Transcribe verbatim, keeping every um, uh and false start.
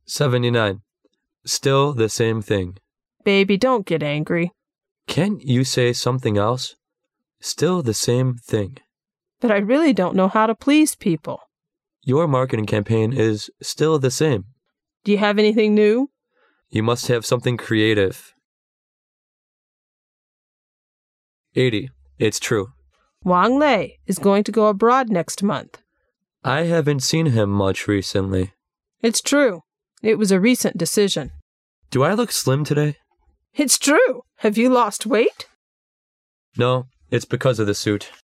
seventy-nine. Still the same thing. Baby, don't get angry. Can't you say something else? Still the same thing. But I really don't know how to please people. Your marketing campaign is still the same. Do you have anything new? You must have something creative. eighty. It's true. Wang Lei is going to go abroad next month. I haven't seen him much recently. It's true. It was a recent decision. Do I look slim today? It's true. Have you lost weight? No, it's because of the suit.